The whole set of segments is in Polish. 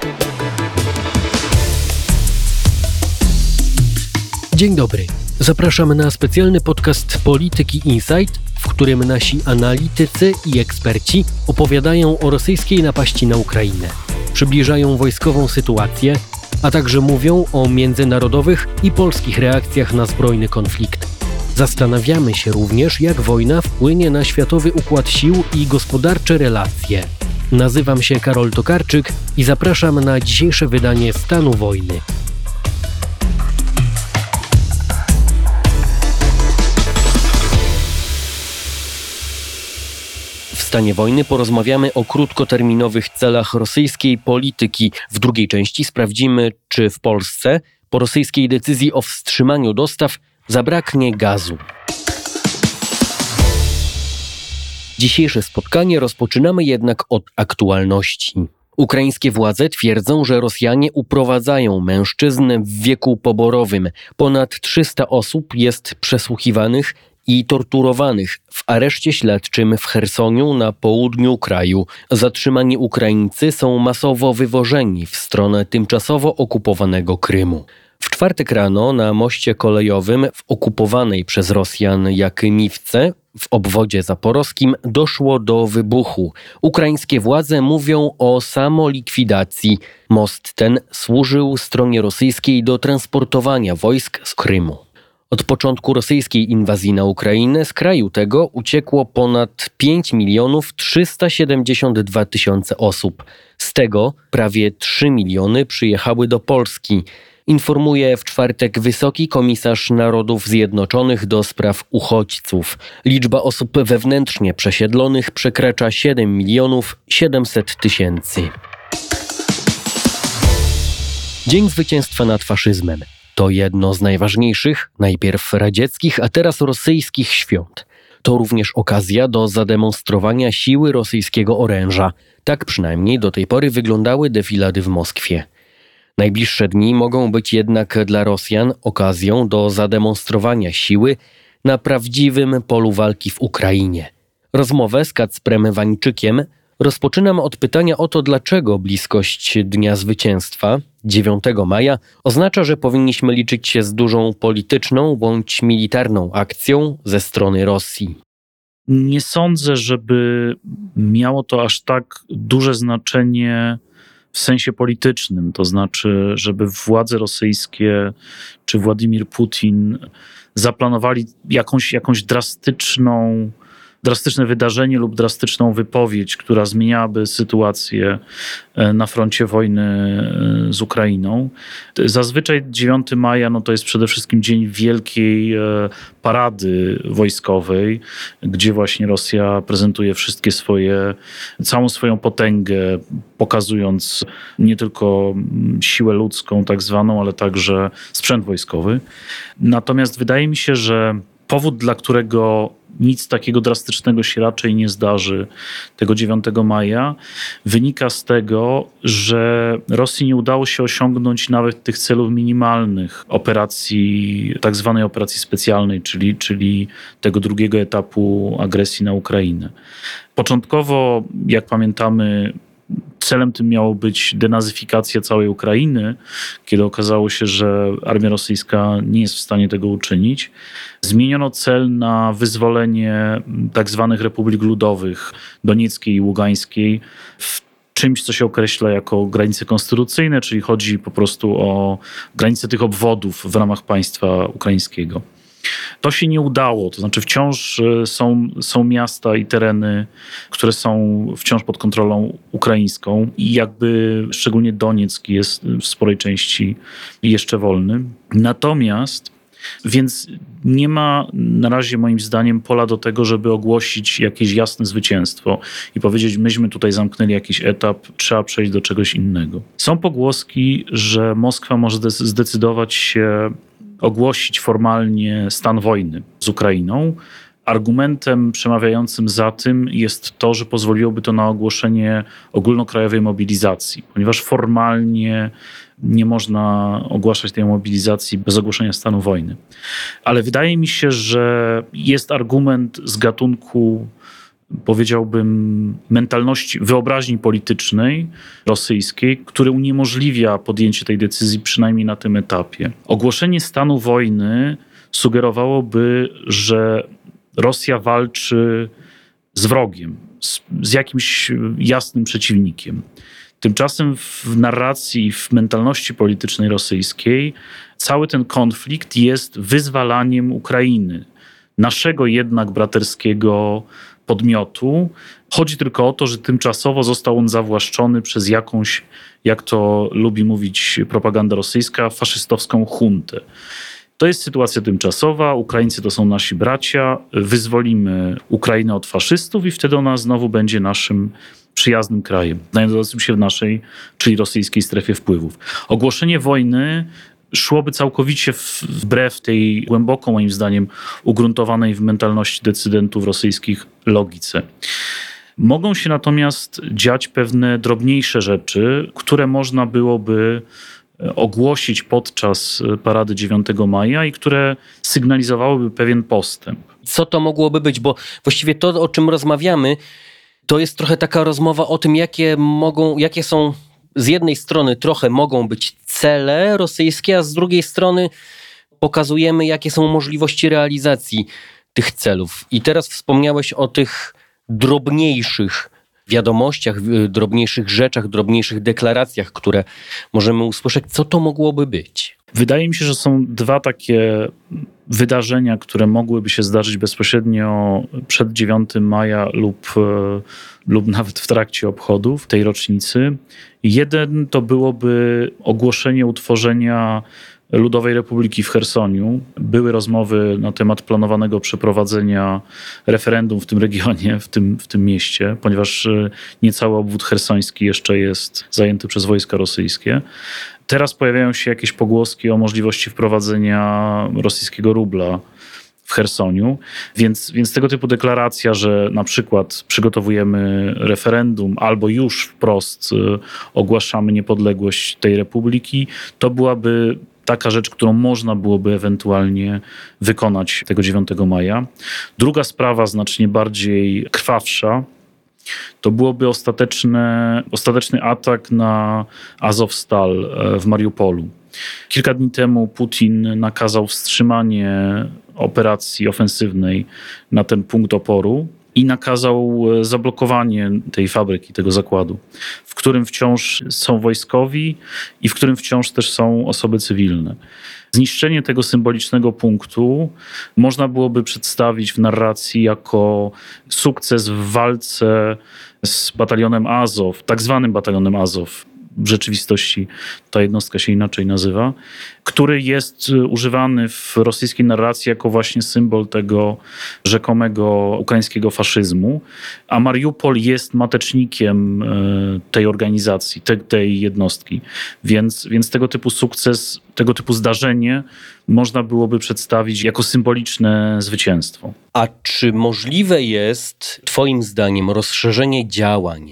Dzień dobry. Zapraszam na specjalny podcast Polityki Insight, w którym nasi analitycy i eksperci opowiadają o rosyjskiej napaści na Ukrainę, przybliżają wojskową sytuację, a także mówią o międzynarodowych i polskich reakcjach na zbrojny konflikt. Zastanawiamy się również, jak wojna wpłynie na światowy układ sił i gospodarcze relacje. Nazywam się Karol Tokarczyk i zapraszam na dzisiejsze wydanie Stanu Wojny. W stanie wojny porozmawiamy o krótkoterminowych celach rosyjskiej polityki. W drugiej części sprawdzimy, czy w Polsce po rosyjskiej decyzji o wstrzymaniu dostaw zabraknie gazu. Dzisiejsze spotkanie rozpoczynamy jednak od aktualności. Ukraińskie władze twierdzą, że Rosjanie uprowadzają mężczyzn w wieku poborowym. Ponad 300 osób jest przesłuchiwanych i torturowanych w areszcie śledczym w Chersoniu na południu kraju. Zatrzymani Ukraińcy są masowo wywożeni w stronę tymczasowo okupowanego Krymu. W czwartek rano na moście kolejowym w okupowanej przez Rosjan Jakymivce w obwodzie zaporowskim doszło do wybuchu. Ukraińskie władze mówią o samolikwidacji. Most ten służył stronie rosyjskiej do transportowania wojsk z Krymu. Od początku rosyjskiej inwazji na Ukrainę z kraju tego uciekło ponad 5 372 000 osób. Z tego prawie 3 miliony przyjechały do Polski. Informuje w czwartek Wysoki Komisarz Narodów Zjednoczonych do spraw uchodźców. Liczba osób wewnętrznie przesiedlonych przekracza 7 700 000. Dzień zwycięstwa nad faszyzmem. To jedno z najważniejszych, najpierw radzieckich, a teraz rosyjskich świąt. To również okazja do zademonstrowania siły rosyjskiego oręża. Tak przynajmniej do tej pory wyglądały defilady w Moskwie. Najbliższe dni mogą być jednak dla Rosjan okazją do zademonstrowania siły na prawdziwym polu walki w Ukrainie. Rozmowę z Kacprem Wańczykiem rozpoczynam od pytania o to, dlaczego bliskość Dnia Zwycięstwa 9 maja oznacza, że powinniśmy liczyć się z dużą polityczną bądź militarną akcją ze strony Rosji. Nie sądzę, żeby miało to aż tak duże znaczenie w sensie politycznym, to znaczy, żeby władze rosyjskie czy Władimir Putin zaplanowali jakąś drastyczne wydarzenie lub drastyczną wypowiedź, która zmieniałaby sytuację na froncie wojny z Ukrainą. Zazwyczaj 9 maja to jest przede wszystkim dzień wielkiej parady wojskowej, gdzie właśnie Rosja prezentuje całą swoją potęgę, pokazując nie tylko siłę ludzką tak zwaną, ale także sprzęt wojskowy. Natomiast wydaje mi się, że powód, dla którego nic takiego drastycznego się raczej nie zdarzy tego 9 maja, wynika z tego, że Rosji nie udało się osiągnąć nawet tych celów minimalnych tak zwanej operacji specjalnej, czyli tego drugiego etapu agresji na Ukrainę. Początkowo, jak pamiętamy, celem tym miało być denazyfikacja całej Ukrainy, kiedy okazało się, że armia rosyjska nie jest w stanie tego uczynić. Zmieniono cel na wyzwolenie tak zwanych republik ludowych Donieckiej i Ługańskiej w czymś, co się określa jako granice konstytucyjne, czyli chodzi po prostu o granice tych obwodów w ramach państwa ukraińskiego. To się nie udało, to znaczy wciąż są miasta i tereny, które są wciąż pod kontrolą ukraińską i jakby szczególnie Donieck jest w sporej części jeszcze wolny. Więc nie ma na razie moim zdaniem pola do tego, żeby ogłosić jakieś jasne zwycięstwo i powiedzieć, myśmy tutaj zamknęli jakiś etap, trzeba przejść do czegoś innego. Są pogłoski, że Moskwa może zdecydować się ogłosić formalnie stan wojny z Ukrainą. Argumentem przemawiającym za tym jest to, że pozwoliłoby to na ogłoszenie ogólnokrajowej mobilizacji, ponieważ formalnie nie można ogłaszać tej mobilizacji bez ogłoszenia stanu wojny. Ale wydaje mi się, że jest argument z gatunku powiedziałbym, mentalności, wyobraźni politycznej rosyjskiej, który uniemożliwia podjęcie tej decyzji przynajmniej na tym etapie. Ogłoszenie stanu wojny sugerowałoby, że Rosja walczy z wrogiem, z jakimś jasnym przeciwnikiem. Tymczasem w narracji, w mentalności politycznej rosyjskiej cały ten konflikt jest wyzwalaniem Ukrainy, naszego jednak braterskiego podmiotu. Chodzi tylko o to, że tymczasowo został on zawłaszczony przez jakąś, jak to lubi mówić propaganda rosyjska, faszystowską huntę. To jest sytuacja tymczasowa, Ukraińcy to są nasi bracia, wyzwolimy Ukrainę od faszystów i wtedy ona znowu będzie naszym przyjaznym krajem, znajdującym się w naszej, czyli rosyjskiej strefie wpływów. Ogłoszenie wojny szłoby całkowicie wbrew tej głęboko, moim zdaniem, ugruntowanej w mentalności decydentów rosyjskich logice. Mogą się natomiast dziać pewne drobniejsze rzeczy, które można byłoby ogłosić podczas parady 9 maja i które sygnalizowałyby pewien postęp. Co to mogłoby być? Bo właściwie to, o czym rozmawiamy, to jest trochę taka rozmowa o tym, jakie są z jednej strony trochę mogą być cele rosyjskie, a z drugiej strony pokazujemy, jakie są możliwości realizacji tych celów. I teraz wspomniałeś o tych drobniejszych wiadomościach, drobniejszych rzeczach, drobniejszych deklaracjach, które możemy usłyszeć. Co to mogłoby być? Wydaje mi się, że są dwa takie wydarzenia, które mogłyby się zdarzyć bezpośrednio przed 9 maja lub nawet w trakcie obchodów tej rocznicy. Jeden to byłoby ogłoszenie utworzenia Ludowej Republiki w Chersoniu. Były rozmowy na temat planowanego przeprowadzenia referendum w tym regionie, w tym mieście, ponieważ niecały obwód chersoński jeszcze jest zajęty przez wojska rosyjskie. Teraz pojawiają się jakieś pogłoski o możliwości wprowadzenia rosyjskiego rubla w Chersoniu, więc tego typu deklaracja, że na przykład przygotowujemy referendum albo już wprost ogłaszamy niepodległość tej republiki, to byłaby taka rzecz, którą można byłoby ewentualnie wykonać tego 9 maja. Druga sprawa, znacznie bardziej krwawsza, to byłoby ostateczny atak na Azovstal w Mariupolu. Kilka dni temu Putin nakazał wstrzymanie operacji ofensywnej na ten punkt oporu i nakazał zablokowanie tej fabryki, tego zakładu, w którym wciąż są wojskowi i w którym wciąż też są osoby cywilne. Zniszczenie tego symbolicznego punktu można byłoby przedstawić w narracji jako sukces w walce z batalionem Azow, tak zwanym batalionem Azow. W rzeczywistości ta jednostka się inaczej nazywa, który jest używany w rosyjskiej narracji jako właśnie symbol tego rzekomego ukraińskiego faszyzmu, a Mariupol jest matecznikiem tej organizacji, tej jednostki. Więc tego typu sukces, tego typu zdarzenie można byłoby przedstawić jako symboliczne zwycięstwo. A czy możliwe jest, twoim zdaniem, rozszerzenie działań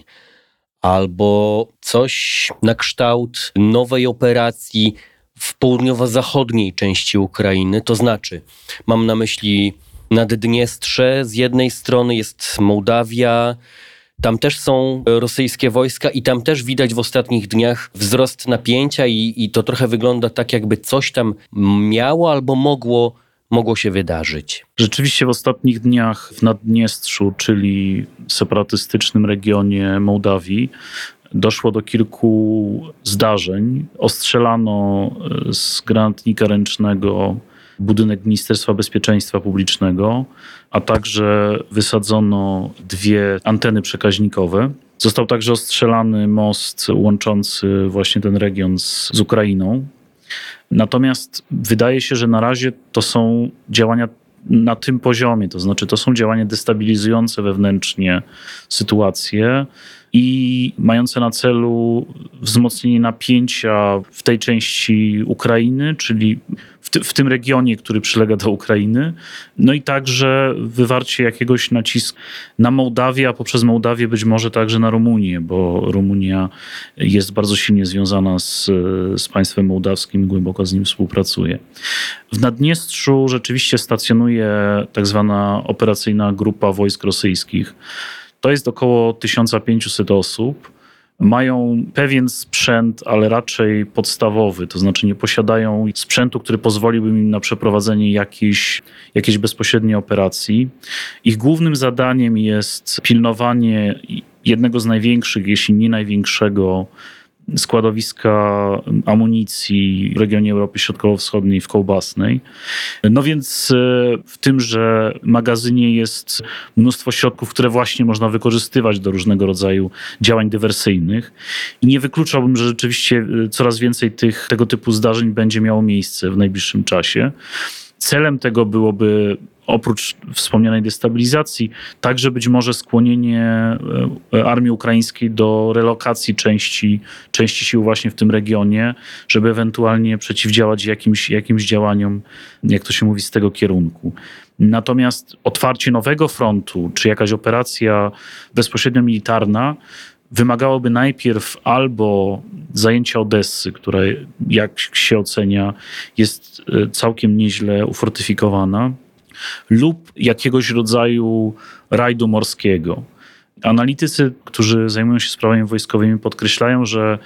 albo coś na kształt nowej operacji w południowo-zachodniej części Ukrainy? To znaczy, mam na myśli Naddniestrze, z jednej strony jest Mołdawia, tam też są rosyjskie wojska i tam też widać w ostatnich dniach wzrost napięcia i to trochę wygląda tak, jakby coś tam miało albo mogło się wydarzyć. Rzeczywiście w ostatnich dniach w Naddniestrzu, czyli separatystycznym regionie Mołdawii, doszło do kilku zdarzeń. Ostrzelano z granatnika ręcznego budynek Ministerstwa Bezpieczeństwa Publicznego, a także wysadzono 2 anteny przekaźnikowe. Został także ostrzelany most łączący właśnie ten region z Ukrainą. Natomiast wydaje się, że na razie to są działania na tym poziomie, to znaczy to są działania destabilizujące wewnętrznie sytuację i mające na celu wzmocnienie napięcia w tej części Ukrainy, czyli w tym regionie, który przylega do Ukrainy. No i także wywarcie jakiegoś nacisku na Mołdawię, a poprzez Mołdawię być może także na Rumunię, bo Rumunia jest bardzo silnie związana z państwem mołdawskim i głęboko z nim współpracuje. W Naddniestrzu rzeczywiście stacjonuje tak zwana operacyjna grupa wojsk rosyjskich. To jest około 1500 osób. Mają pewien sprzęt, ale raczej podstawowy, to znaczy nie posiadają sprzętu, który pozwoliłby im na przeprowadzenie jakiejś bezpośredniej operacji. Ich głównym zadaniem jest pilnowanie jednego z największych, jeśli nie największego, składowiska amunicji w regionie Europy Środkowo-Wschodniej, w Kołbasnej. No więc w tymże magazynie jest mnóstwo środków, które właśnie można wykorzystywać do różnego rodzaju działań dywersyjnych. I nie wykluczałbym, że rzeczywiście coraz więcej tego typu zdarzeń będzie miało miejsce w najbliższym czasie. Celem tego byłoby, oprócz wspomnianej destabilizacji, także być może skłonienie armii ukraińskiej do relokacji części sił właśnie w tym regionie, żeby ewentualnie przeciwdziałać jakimś działaniom, jak to się mówi, z tego kierunku. Natomiast otwarcie nowego frontu, czy jakaś operacja bezpośrednio militarna, wymagałoby najpierw albo zajęcia Odessy, która, jak się ocenia, jest całkiem nieźle ufortyfikowana, lub jakiegoś rodzaju rajdu morskiego. Analitycy, którzy zajmują się sprawami wojskowymi, podkreślają, że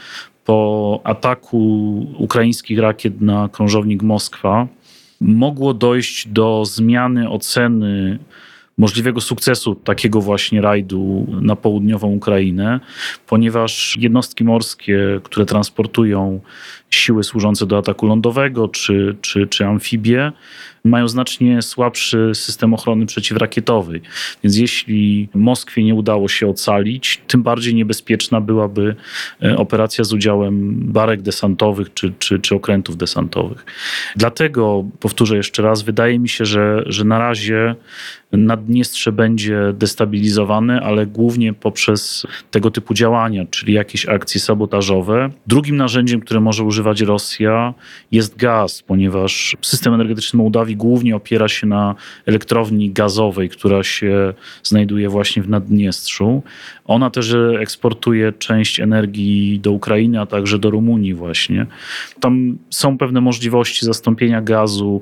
po ataku ukraińskich rakiet na krążownik Moskwa mogło dojść do zmiany oceny możliwego sukcesu takiego właśnie rajdu na południową Ukrainę, ponieważ jednostki morskie, które transportują siły służące do ataku lądowego czy amfibie, mają znacznie słabszy system ochrony przeciwrakietowej. Więc jeśli Moskwie nie udało się ocalić, tym bardziej niebezpieczna byłaby operacja z udziałem barek desantowych czy okrętów desantowych. Dlatego, powtórzę jeszcze raz, wydaje mi się, że na razie Naddniestrze będzie destabilizowane, ale głównie poprzez tego typu działania, czyli jakieś akcje sabotażowe. Drugim narzędziem, które może używać Rosja, jest gaz, ponieważ system energetyczny Mołdawii głównie opiera się na elektrowni gazowej, która się znajduje właśnie w Naddniestrzu. Ona też eksportuje część energii do Ukrainy, a także do Rumunii właśnie. Tam są pewne możliwości zastąpienia gazu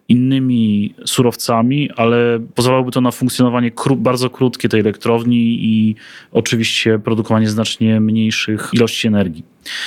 innymi surowcami, ale pozwalałoby to na funkcjonowanie bardzo krótkie tej elektrowni i oczywiście produkowanie znacznie mniejszych ilości energii.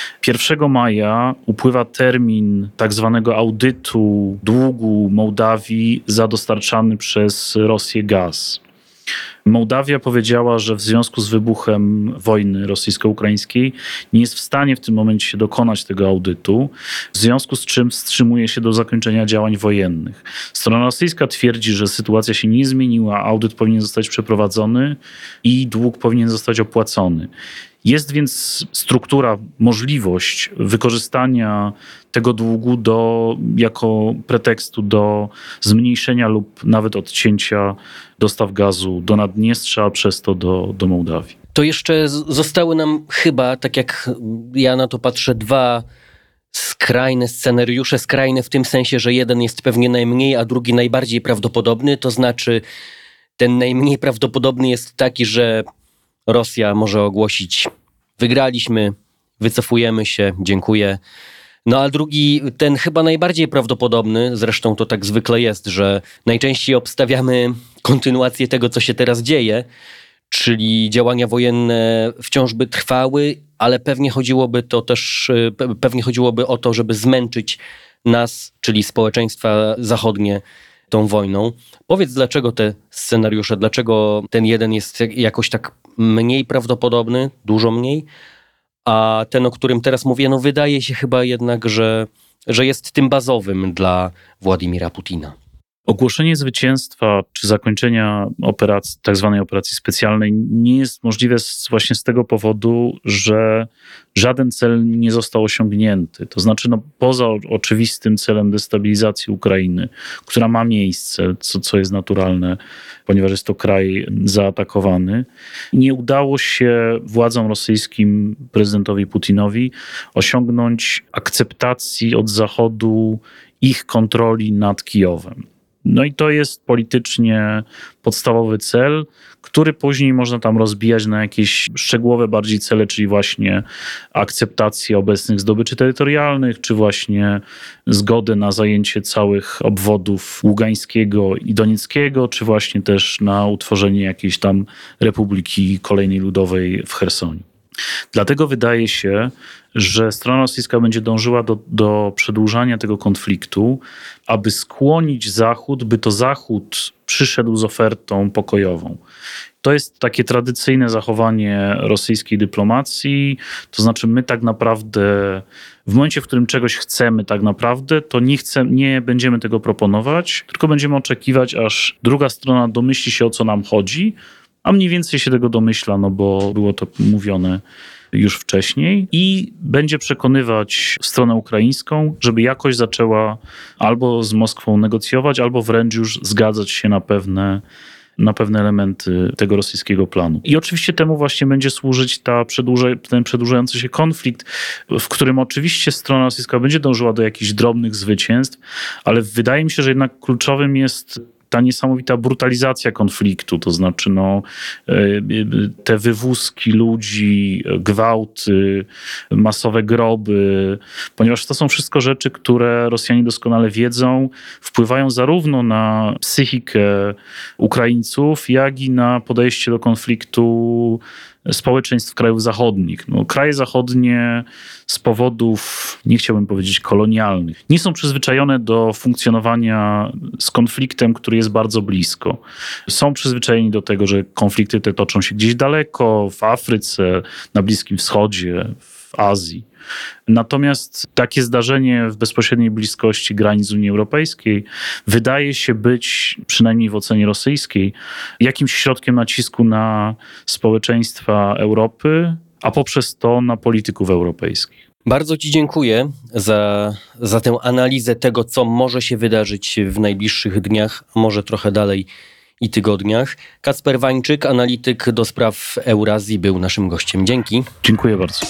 1 maja upływa termin tak zwanego audytu długu Mołdawii za dostarczany przez Rosję gaz. Mołdawia powiedziała, że w związku z wybuchem wojny rosyjsko-ukraińskiej nie jest w stanie w tym momencie dokonać tego audytu, w związku z czym wstrzymuje się do zakończenia działań wojennych. Strona rosyjska twierdzi, że sytuacja się nie zmieniła, audyt powinien zostać przeprowadzony i dług powinien zostać opłacony. Jest więc możliwość wykorzystania tego długu jako pretekstu do zmniejszenia lub nawet odcięcia dostaw gazu do Naddniestrza, a przez to do Mołdawii. To jeszcze zostały nam chyba, tak jak ja na to patrzę, dwa skrajne scenariusze. Skrajne w tym sensie, że jeden jest pewnie najmniej, a drugi najbardziej prawdopodobny. To znaczy ten najmniej prawdopodobny jest taki, że Rosja może ogłosić: wygraliśmy, wycofujemy się, dziękuję. No a drugi, ten chyba najbardziej prawdopodobny, zresztą to tak zwykle jest, że najczęściej obstawiamy kontynuację tego, co się teraz dzieje, czyli działania wojenne wciąż by trwały, ale pewnie chodziłoby o to, żeby zmęczyć nas, czyli społeczeństwa zachodnie, tą wojną. Powiedz, dlaczego te scenariusze, dlaczego ten jeden jest jakoś tak mniej prawdopodobny, dużo mniej, a ten, o którym teraz mówię, no wydaje się chyba jednak, że jest tym bazowym dla Władimira Putina. Ogłoszenie zwycięstwa czy zakończenia operacji, tak zwanej operacji specjalnej nie jest możliwe właśnie z tego powodu, że żaden cel nie został osiągnięty. To znaczy, poza oczywistym celem destabilizacji Ukrainy, która ma miejsce, co jest naturalne, ponieważ jest to kraj zaatakowany, nie udało się władzom rosyjskim, prezydentowi Putinowi osiągnąć akceptacji od Zachodu ich kontroli nad Kijowem. No i to jest politycznie podstawowy cel, który później można tam rozbijać na jakieś szczegółowe bardziej cele, czyli właśnie akceptację obecnych zdobyczy terytorialnych, czy właśnie zgodę na zajęcie całych obwodów Ługańskiego i Donieckiego, czy właśnie też na utworzenie jakiejś tam Republiki Kolejnej Ludowej w Chersonie. Dlatego wydaje się, że strona rosyjska będzie dążyła do przedłużania tego konfliktu, aby skłonić Zachód, by to Zachód przyszedł z ofertą pokojową. To jest takie tradycyjne zachowanie rosyjskiej dyplomacji, to znaczy my tak naprawdę w momencie, w którym czegoś chcemy tak naprawdę, to nie będziemy tego proponować, tylko będziemy oczekiwać, aż druga strona domyśli się, o co nam chodzi, a mniej więcej się tego domyśla, bo było to mówione już wcześniej i będzie przekonywać stronę ukraińską, żeby jakoś zaczęła albo z Moskwą negocjować, albo wręcz już zgadzać się na pewne elementy tego rosyjskiego planu. I oczywiście temu właśnie będzie służyć ten przedłużający się konflikt, w którym oczywiście strona rosyjska będzie dążyła do jakichś drobnych zwycięstw, ale wydaje mi się, że jednak kluczowym jest ta niesamowita brutalizacja konfliktu, to znaczy te wywózki ludzi, gwałty, masowe groby, ponieważ to są wszystko rzeczy, które Rosjanie doskonale wiedzą, wpływają zarówno na psychikę Ukraińców, jak i na podejście do konfliktu społeczeństw krajów zachodnich. Kraje zachodnie z powodów, nie chciałbym powiedzieć kolonialnych, nie są przyzwyczajone do funkcjonowania z konfliktem, który jest bardzo blisko. Są przyzwyczajeni do tego, że konflikty te toczą się gdzieś daleko, w Afryce, na Bliskim Wschodzie, w Azji. Natomiast takie zdarzenie w bezpośredniej bliskości granic Unii Europejskiej wydaje się być, przynajmniej w ocenie rosyjskiej, jakimś środkiem nacisku na społeczeństwa Europy, a poprzez to na polityków europejskich. Bardzo Ci dziękuję za tę analizę tego, co może się wydarzyć w najbliższych dniach, a może trochę dalej i tygodniach. Kacper Wańczyk, analityk do spraw Eurazji, był naszym gościem. Dzięki. Dziękuję bardzo.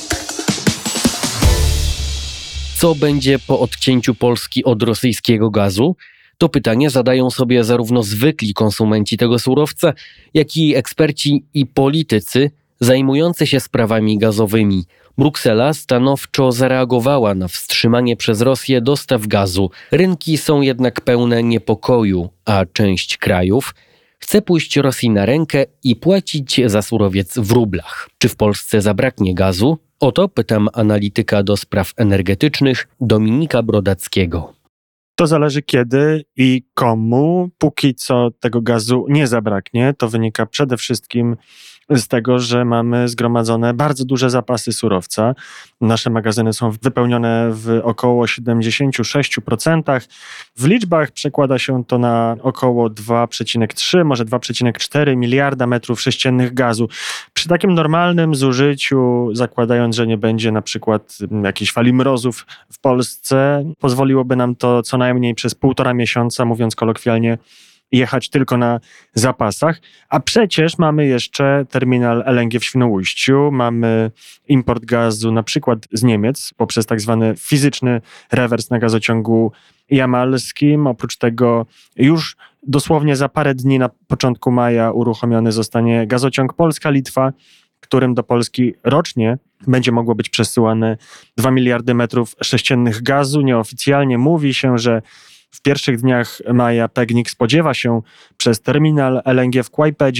Co będzie po odcięciu Polski od rosyjskiego gazu? To pytanie zadają sobie zarówno zwykli konsumenci tego surowca, jak i eksperci i politycy zajmujący się sprawami gazowymi. Bruksela stanowczo zareagowała na wstrzymanie przez Rosję dostaw gazu. Rynki są jednak pełne niepokoju, a część krajów chce pójść Rosji na rękę i płacić za surowiec w rublach. Czy w Polsce zabraknie gazu? O to pytam analityka do spraw energetycznych Dominika Brodackiego. To zależy kiedy i komu. Póki co tego gazu nie zabraknie. To wynika przede wszystkim z tego, że mamy zgromadzone bardzo duże zapasy surowca. Nasze magazyny są wypełnione w około 76%. W liczbach przekłada się to na około 2,3, może 2,4 miliarda metrów sześciennych gazu. Przy takim normalnym zużyciu, zakładając, że nie będzie na przykład jakichś fali mrozów w Polsce, pozwoliłoby nam to co najmniej przez 1,5 miesiąca, mówiąc kolokwialnie, jechać tylko na zapasach, a przecież mamy jeszcze terminal LNG w Świnoujściu, mamy import gazu na przykład z Niemiec poprzez tak zwany fizyczny rewers na gazociągu jamalskim. Oprócz tego już dosłownie za parę dni na początku maja uruchomiony zostanie gazociąg Polska-Litwa, którym do Polski rocznie będzie mogło być przesyłane 2 miliardy metrów sześciennych gazu. Nieoficjalnie mówi się, że w pierwszych dniach maja PGNiG spodziewa się przez terminal LNG w Kłajpedzie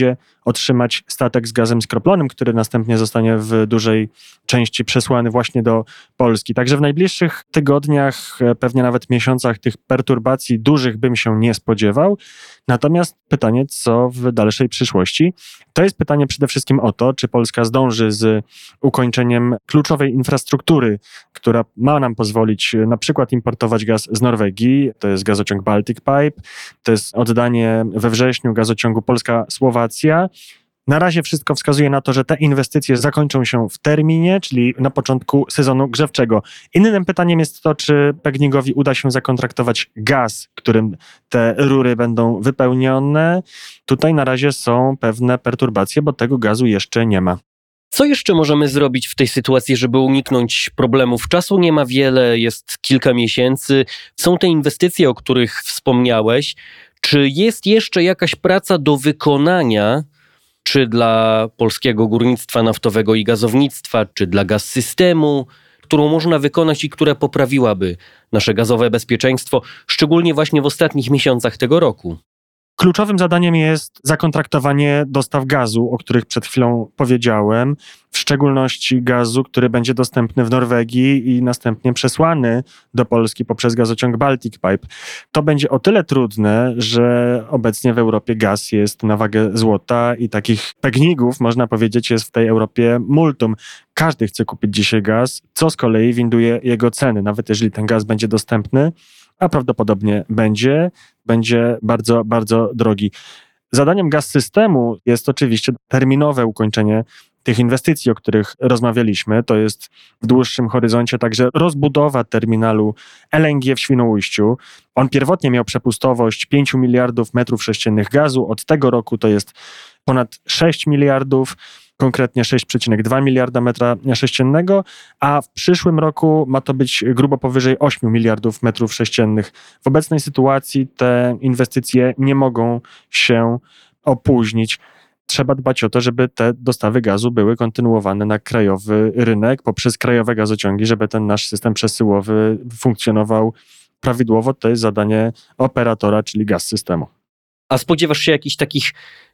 otrzymać statek z gazem skroplonym, który następnie zostanie w dużej części przesłany właśnie do Polski. Także w najbliższych tygodniach, pewnie nawet miesiącach tych perturbacji dużych bym się nie spodziewał. Natomiast pytanie, co w dalszej przyszłości? To jest pytanie przede wszystkim o to, czy Polska zdąży z ukończeniem kluczowej infrastruktury, która ma nam pozwolić na przykład importować gaz z Norwegii. To jest gazociąg Baltic Pipe, to jest oddanie we wrześniu gazociągu Polska-Słowacja. Na razie wszystko wskazuje na to, że te inwestycje zakończą się w terminie, czyli na początku sezonu grzewczego. Innym pytaniem jest to, czy PGNiG-owi uda się zakontraktować gaz, którym te rury będą wypełnione. Tutaj na razie są pewne perturbacje, bo tego gazu jeszcze nie ma. Co jeszcze możemy zrobić w tej sytuacji, żeby uniknąć problemów? Czasu nie ma wiele, jest kilka miesięcy. Są te inwestycje, o których wspomniałeś. Czy jest jeszcze jakaś praca do wykonania, czy dla polskiego górnictwa naftowego i gazownictwa, czy dla Gaz-Systemu, którą można wykonać i która poprawiłaby nasze gazowe bezpieczeństwo, szczególnie właśnie w ostatnich miesiącach tego roku? Kluczowym zadaniem jest zakontraktowanie dostaw gazu, o których przed chwilą powiedziałem, w szczególności gazu, który będzie dostępny w Norwegii i następnie przesłany do Polski poprzez gazociąg Baltic Pipe. To będzie o tyle trudne, że obecnie w Europie gaz jest na wagę złota i takich PGNiG-ów, można powiedzieć, jest w tej Europie multum. Każdy chce kupić dzisiaj gaz, co z kolei winduje jego ceny, nawet jeżeli ten gaz będzie dostępny, a prawdopodobnie będzie bardzo, bardzo drogi. Zadaniem Gaz-Systemu jest oczywiście terminowe ukończenie tych inwestycji, o których rozmawialiśmy. To jest w dłuższym horyzoncie także rozbudowa terminalu LNG w Świnoujściu. On pierwotnie miał przepustowość 5 miliardów metrów sześciennych gazu. Od tego roku to jest ponad 6 miliardów, konkretnie 6,2 miliarda metra sześciennego, a w przyszłym roku ma to być grubo powyżej 8 miliardów metrów sześciennych. W obecnej sytuacji te inwestycje nie mogą się opóźnić. Trzeba dbać o to, żeby te dostawy gazu były kontynuowane na krajowy rynek poprzez krajowe gazociągi, żeby ten nasz system przesyłowy funkcjonował prawidłowo. To jest zadanie operatora, czyli Gaz-Systemu. A spodziewasz się jakichś takich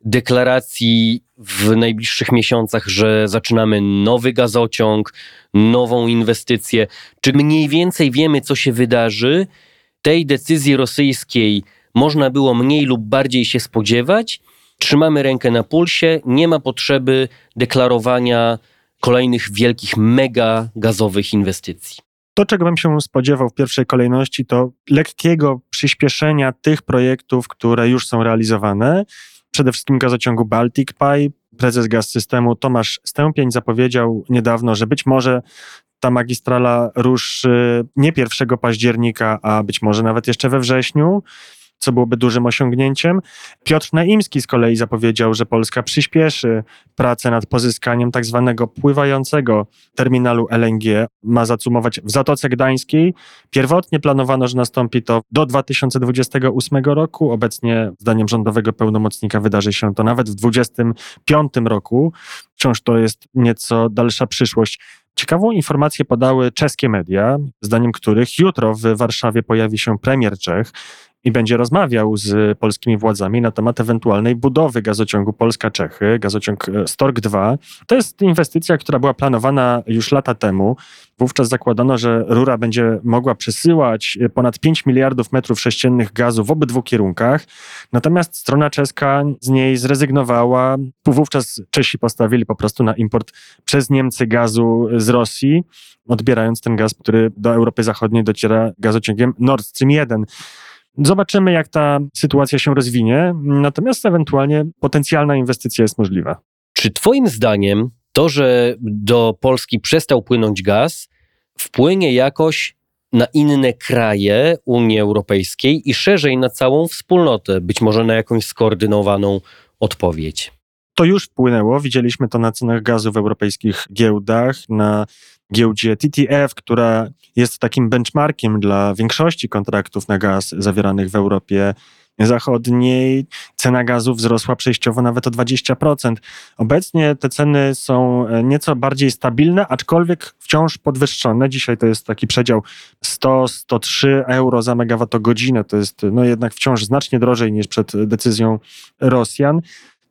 deklaracji w najbliższych miesiącach, że zaczynamy nowy gazociąg, nową inwestycję? Czy mniej więcej wiemy, co się wydarzy? Tej decyzji rosyjskiej można było mniej lub bardziej się spodziewać? Trzymamy rękę na pulsie, nie ma potrzeby deklarowania kolejnych wielkich, mega gazowych inwestycji. To, czego bym się spodziewał w pierwszej kolejności, to lekkiego przyspieszenia tych projektów, które już są realizowane. Przede wszystkim gazociągu Baltic Pipe. Prezes Gaz-Systemu Tomasz Stępień zapowiedział niedawno, że być może ta magistrala ruszy nie 1 października, a być może nawet jeszcze we wrześniu, co byłoby dużym osiągnięciem. Piotr Naimski z kolei zapowiedział, że Polska przyspieszy pracę nad pozyskaniem tak zwanego pływającego terminalu LNG. Ma zacumować w Zatoce Gdańskiej. Pierwotnie planowano, że nastąpi to do 2028 roku. Obecnie, zdaniem rządowego pełnomocnika, wydarzy się to nawet w 2025 roku. Wciąż to jest nieco dalsza przyszłość. Ciekawą informację podały czeskie media, zdaniem których jutro w Warszawie pojawi się premier Czech i będzie rozmawiał z polskimi władzami na temat ewentualnej budowy gazociągu Polska-Czechy, gazociąg Stork 2. To jest inwestycja, która była planowana już lata temu. Wówczas zakładano, że rura będzie mogła przesyłać ponad 5 miliardów metrów sześciennych gazu w obydwu kierunkach. Natomiast strona czeska z niej zrezygnowała. Wówczas Czesi postawili po prostu na import przez Niemcy gazu z Rosji, odbierając ten gaz, który do Europy Zachodniej dociera gazociągiem Nord Stream 1. Zobaczymy, jak ta sytuacja się rozwinie, natomiast ewentualnie potencjalna inwestycja jest możliwa. Czy twoim zdaniem to, że do Polski przestał płynąć gaz, wpłynie jakoś na inne kraje Unii Europejskiej i szerzej na całą wspólnotę, być może na jakąś skoordynowaną odpowiedź? To już wpłynęło, widzieliśmy to na cenach gazu w europejskich giełdach, na giełdzie TTF, która jest takim benchmarkiem dla większości kontraktów na gaz zawieranych w Europie Zachodniej. Cena gazu wzrosła przejściowo nawet o 20%. Obecnie te ceny są nieco bardziej stabilne, aczkolwiek wciąż podwyższone. Dzisiaj to jest taki przedział 100-103 euro za megawattogodzinę. To jest jednak wciąż znacznie drożej niż przed decyzją Rosjan.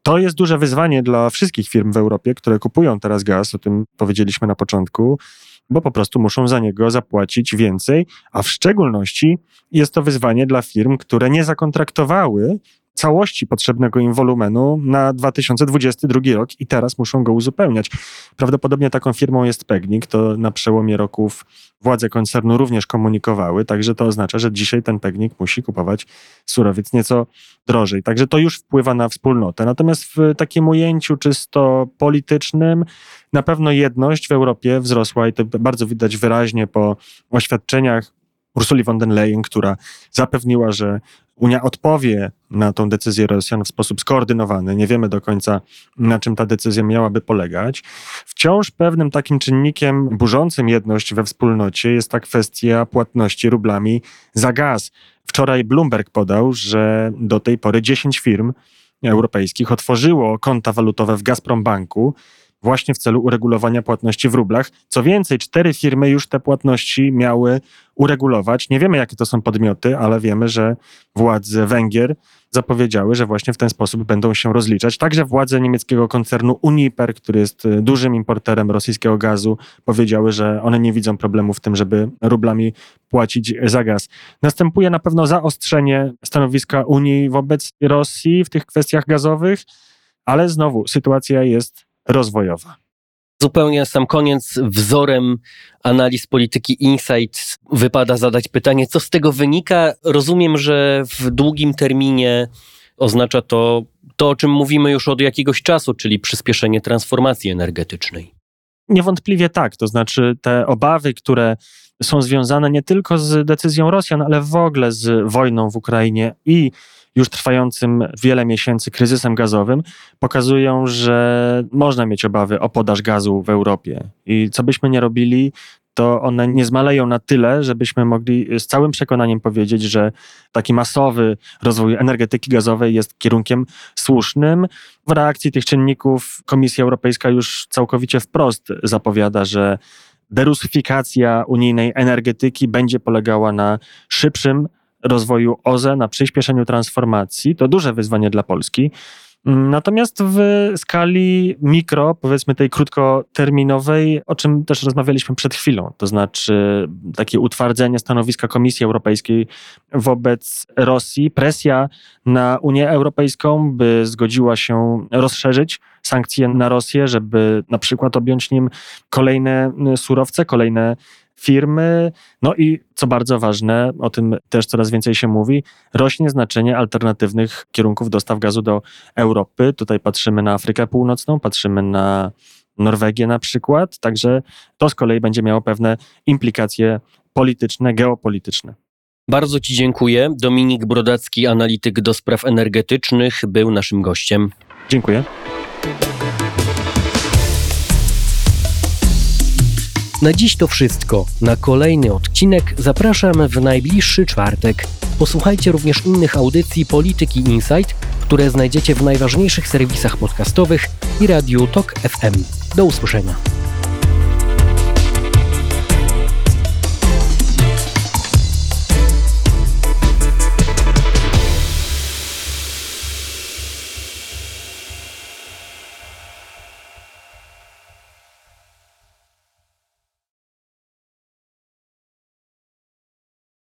To jest duże wyzwanie dla wszystkich firm w Europie, które kupują teraz gaz, o tym powiedzieliśmy na początku, bo po prostu muszą za niego zapłacić więcej, a w szczególności jest to wyzwanie dla firm, które nie zakontraktowały całości potrzebnego im wolumenu na 2022 rok i teraz muszą go uzupełniać. Prawdopodobnie taką firmą jest PGNiG, to na przełomie roków władze koncernu również komunikowały, także to oznacza, że dzisiaj ten PGNiG musi kupować surowiec nieco drożej. Także to już wpływa na wspólnotę. Natomiast w takim ujęciu czysto politycznym na pewno jedność w Europie wzrosła i to bardzo widać wyraźnie po oświadczeniach Ursuli von der Leyen, która zapewniła, że Unia odpowie na tą decyzję Rosjan w sposób skoordynowany. Nie wiemy do końca, na czym ta decyzja miałaby polegać. Wciąż pewnym takim czynnikiem burzącym jedność we wspólnocie jest ta kwestia płatności rublami za gaz. Wczoraj Bloomberg podał, że do tej pory 10 firm europejskich otworzyło konta walutowe w Gazprombanku właśnie w celu uregulowania płatności w rublach. Co więcej, 4 firmy już te płatności miały uregulować. Nie wiemy, jakie to są podmioty, ale wiemy, że władze Węgier zapowiedziały, że właśnie w ten sposób będą się rozliczać. Także władze niemieckiego koncernu Uniper, który jest dużym importerem rosyjskiego gazu, powiedziały, że one nie widzą problemu w tym, żeby rublami płacić za gaz. Następuje na pewno zaostrzenie stanowiska Unii wobec Rosji w tych kwestiach gazowych, ale znowu sytuacja jest rozwojowa. Zupełnie na sam koniec, wzorem analiz polityki Insight wypada zadać pytanie, co z tego wynika? Rozumiem, że w długim terminie oznacza to, o czym mówimy już od jakiegoś czasu, czyli przyspieszenie transformacji energetycznej. Niewątpliwie tak, to znaczy te obawy, które są związane nie tylko z decyzją Rosjan, ale w ogóle z wojną w Ukrainie i już trwającym wiele miesięcy kryzysem gazowym, pokazują, że można mieć obawy o podaż gazu w Europie. I co byśmy nie robili, to one nie zmaleją na tyle, żebyśmy mogli z całym przekonaniem powiedzieć, że taki masowy rozwój energetyki gazowej jest kierunkiem słusznym. W reakcji tych czynników Komisja Europejska już całkowicie wprost zapowiada, że derusyfikacja unijnej energetyki będzie polegała na szybszym rozwoju OZE, na przyspieszeniu transformacji. To duże wyzwanie dla Polski. Natomiast w skali mikro, powiedzmy tej krótkoterminowej, o czym też rozmawialiśmy przed chwilą, to znaczy takie utwardzenie stanowiska Komisji Europejskiej wobec Rosji, presja na Unię Europejską, by zgodziła się rozszerzyć sankcje na Rosję, żeby na przykład objąć nim kolejne surowce, kolejne firmy. No i co bardzo ważne, o tym też coraz więcej się mówi, rośnie znaczenie alternatywnych kierunków dostaw gazu do Europy. Tutaj patrzymy na Afrykę Północną, patrzymy na Norwegię na przykład, także to z kolei będzie miało pewne implikacje polityczne, geopolityczne. Bardzo Ci dziękuję. Dominik Brodacki, analityk do spraw energetycznych, był naszym gościem. Dziękuję. Na dziś to wszystko. Na kolejny odcinek zapraszam w najbliższy czwartek. Posłuchajcie również innych audycji Polityki Insight, które znajdziecie w najważniejszych serwisach podcastowych i Radiu Tok FM. Do usłyszenia.